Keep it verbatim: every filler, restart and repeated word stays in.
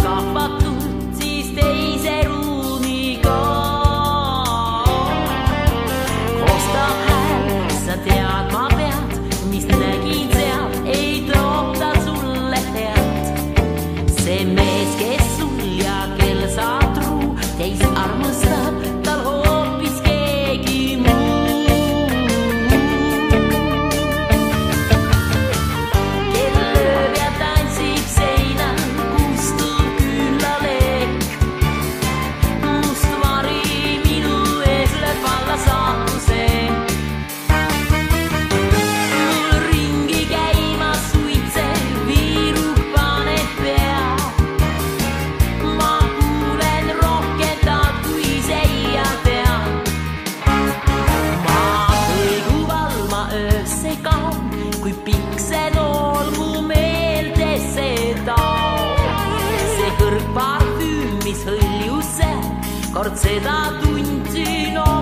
kahvatud siis teise ruumiga. Kostab hääl, sa tead, ma pead, mis nägin seal, ei toota sulle head. See mees, kes sul ja kel sa truu, teist armastab, tal hoopis keegi muu. Kel lööb ja tantsib seinal, kustub küünlalekk. Must vari minu ees lööb alla saatuse. Mul ringi käima suitsev viirub paneb pea. Ma kuulen rohkem taad, kui seia tean. Ma kõigub alma öösse kaon, kui pikk see nool mu meeldesse taon. See kõrg parfüüm, mis hõljus see, kord seda tundsin